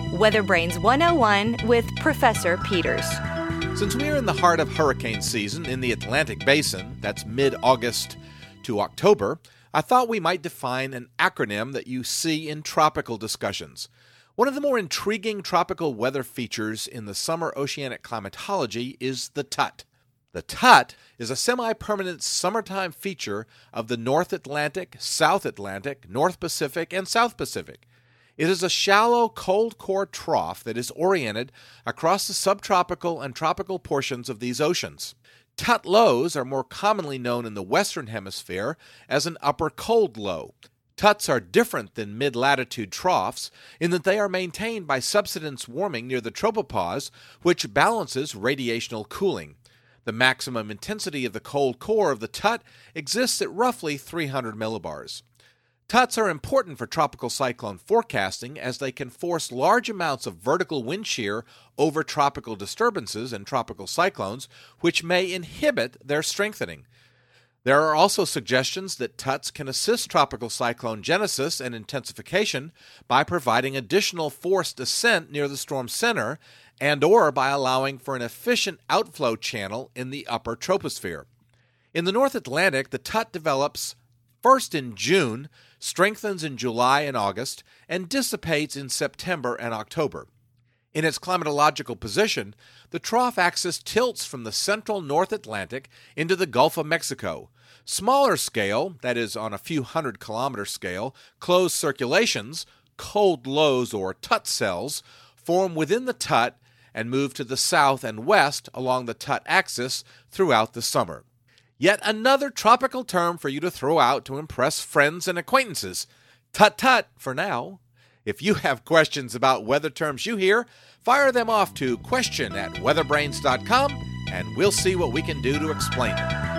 Weather Brains 101 with Professor Peters. Since we are in the heart of hurricane season in the Atlantic Basin, that's mid-August to October, I thought we might define an acronym that you see in tropical discussions. One of the more intriguing tropical weather features in the summer oceanic climatology is the TUT. The TUT is a semi-permanent summertime feature of the North Atlantic, South Atlantic, North Pacific, and South Pacific. It is a shallow, cold core trough that is oriented across the subtropical and tropical portions of these oceans. TUT lows are more commonly known in the Western Hemisphere as an upper cold low. TUTs are different than mid-latitude troughs in that they are maintained by subsidence warming near the tropopause, which balances radiational cooling. The maximum intensity of the cold core of the TUT exists at roughly 300 millibars. TUTs are important for tropical cyclone forecasting as they can force large amounts of vertical wind shear over tropical disturbances and tropical cyclones, which may inhibit their strengthening. There are also suggestions that TUTs can assist tropical cyclone genesis and intensification by providing additional forced ascent near the storm center and/or by allowing for an efficient outflow channel in the upper troposphere. In the North Atlantic, the TUT develops first in June, strengthens in July and August, and dissipates in September and October. In its climatological position, the trough axis tilts from the central North Atlantic into the Gulf of Mexico. Smaller scale, that is on a few hundred-kilometer scale, closed circulations, cold lows or TUT cells, form within the TUT and move to the south and west along the TUT axis throughout the summer. Yet another tropical term for you to throw out to impress friends and acquaintances. Tut-tut for now. If you have questions about weather terms you hear, fire them off to question@weatherbrains.com and we'll see what we can do to explain them.